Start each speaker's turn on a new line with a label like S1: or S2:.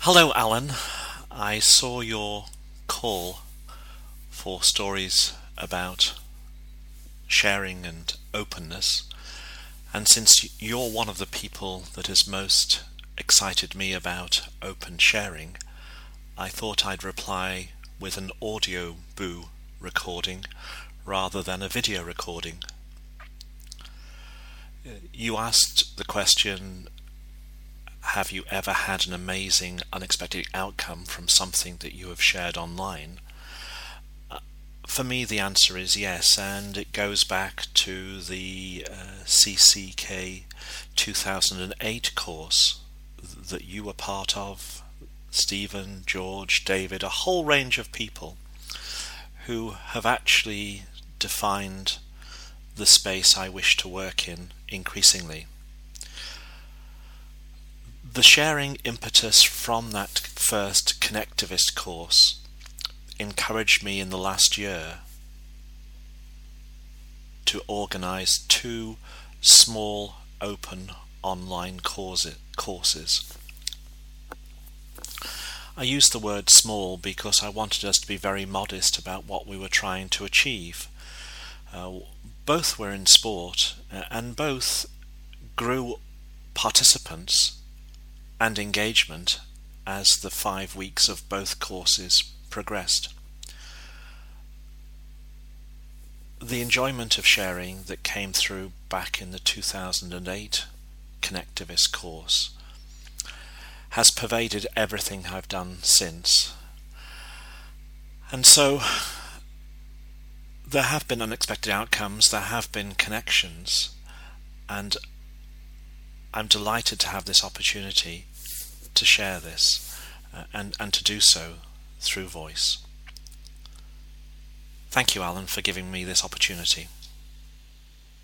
S1: Hello, Alan. I saw your call for stories about sharing and openness, and since you're one of the people that has most excited me about open sharing, I thought I'd reply with an audio boo recording rather than a video recording. You asked the question, have you ever had an amazing, unexpected outcome from something that you have shared online? For me, the answer is yes, and it goes back to the CCK 2008 course that you were part of, Stephen, George, David, a whole range of people who have actually defined the space I wish to work in increasingly. The sharing impetus from that first connectivist course encouraged me in the last year to organize two small open online courses. I use the word small because I wanted us to be very modest about what we were trying to achieve. Both were in sport, and both grew participants and engagement as the 5 weeks of both courses progressed. The enjoyment of sharing that came through back in the 2008 Connectivist course has pervaded everything I've done since. And so there have been unexpected outcomes, there have been connections, and I'm delighted to have this opportunity to share this and to do so through voice. Thank you, Alan, for giving me this opportunity.